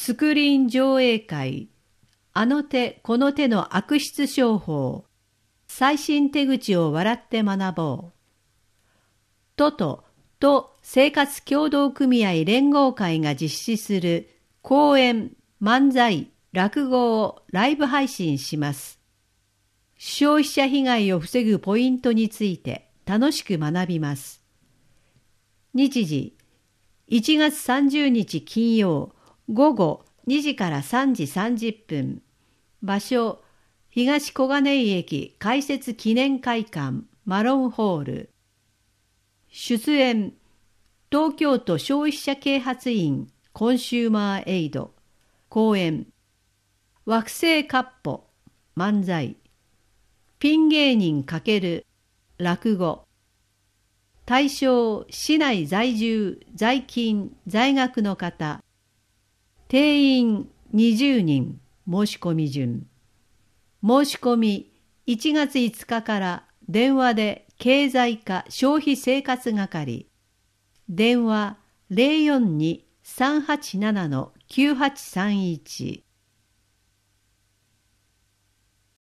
スクリーン上映会、あの手この手の悪質商法、最新手口を笑って学ぼう。都生活協同組合連合会が実施する講演、漫才、落語をライブ配信します。消費者被害を防ぐポイントについて楽しく学びます。日時、1月30日金曜午後2時から3時30分。場所、東小金井駅開設記念会館マロンホール。出演、東京都消費者啓発院コンシューマーエイド。講演、惑星かっぽ漫才。ピン芸人×落語。対象、市内在住、在勤、在学の方。定員20人、申し込み順。申し込み1月5日から電話で経済課消費生活係。電話 042-387-9831。